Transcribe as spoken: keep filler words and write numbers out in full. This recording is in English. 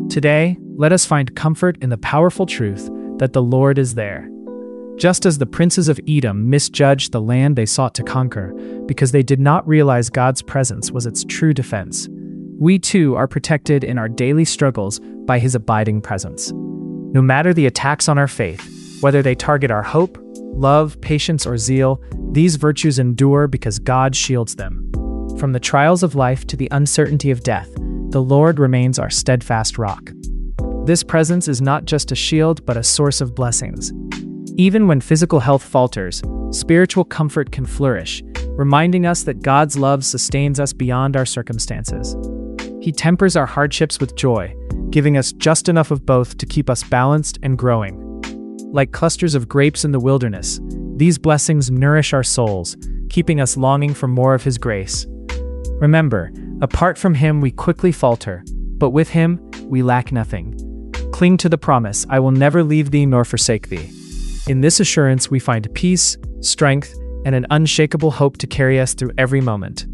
Today, let us find comfort in the powerful truth that the Lord is there. Just as the princes of Edom misjudged the land they sought to conquer because they did not realize God's presence was its true defense, we too are protected in our daily struggles by His abiding presence. No matter the attacks on our faith, whether they target our hope, love, patience, or zeal, these virtues endure because God shields them. From the trials of life to the uncertainty of death, the Lord remains our steadfast rock. This presence is not just a shield but a source of blessings. Even when physical health falters, spiritual comfort can flourish, reminding us that God's love sustains us beyond our circumstances. He tempers our hardships with joy, giving us just enough of both to keep us balanced and growing. Like clusters of grapes in the wilderness, these blessings nourish our souls, keeping us longing for more of His grace. Remember, apart from Him we quickly falter, but with Him we lack nothing. Cling to the promise, "I will never leave thee nor forsake thee." In this assurance we find peace, strength, and an unshakable hope to carry us through every moment.